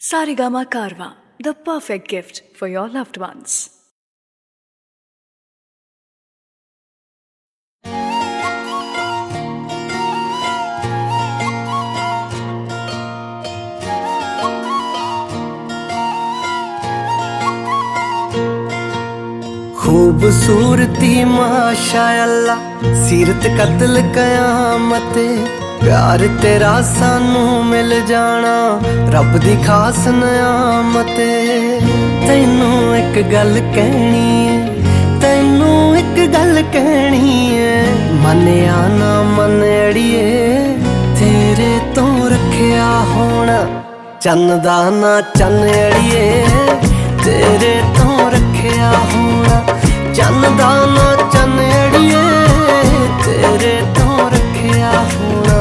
Sarigama Karwa, the perfect gift for your loved ones. खूबसूरती माशाअल्लाह, सीरत कतल कयामत, प्यार तेरा सानू मिल जाना रब दी खास नियामत। तैनू एक गल कहनी है, तैनू एक गल कहनी है, मन्निया ना मन अड़िए, तेरे तो रखिया होना चन्न दा ना चन्न अड़िए, तेरे तो रखिया होना चन्न दा ना चन्न अड़िए, तेरे तो रखिया होना।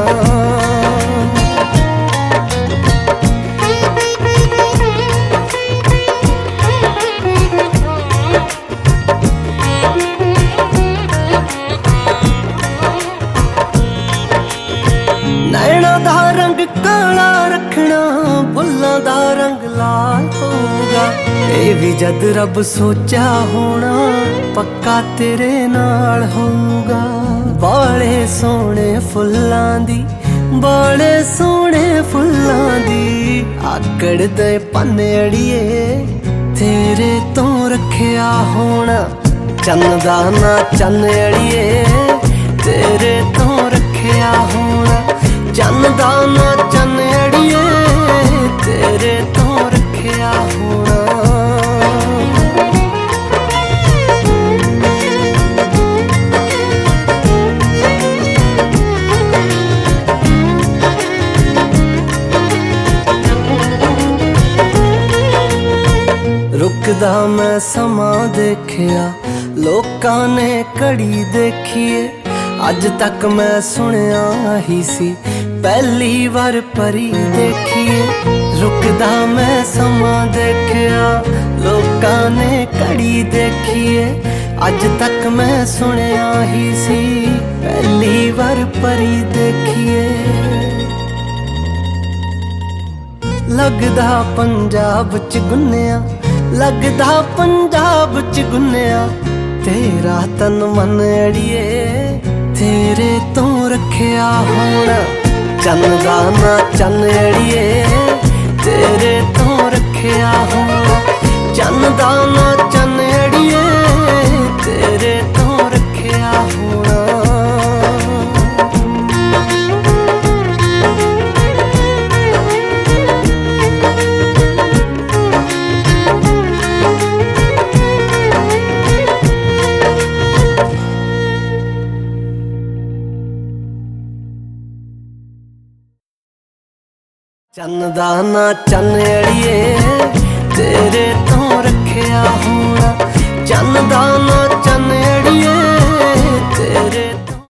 नैना दा रंग काला रखना, फुल्लां दा रंग लाल होगा, ये भी जद रब सोचा होना पक्का तेरे नाल होगा। बाले सोने फुल्लां दी, बाले सोने फुल्लां दी, आकड़ दे पन्ने अड़िए, तेरे तो रखिया होना चन्न दा ना चन्न अड़िए, तेरे तो रखिया होना चन्न दा ना चन्न अड़िए, तेरे तो रखिया होना। रुकदा मैं समा देखिया, लोकां ने घड़ी देखिए, अज तक मैं सुनिया ही सी पहली बार परी देखिए। रुकदा मैं समा देखिया, लोकां ने घड़ी देखिए, अज तक मैं सुनिया ही सी पहली बार परी देखिए। लगदा पंजाब च गुन्निया, लगदा पंजाब च गुन्निया, तेरा तन मन अड़िए, तेरे तो रखिया होना चन्न दा ना चन्न अड़िए, तेरे तो रखिया होना चन्न दा ना चन्न अड़िए, तेरे तो रखिया होना। चन्न दा ना चन्न अड़िए, तेरे तो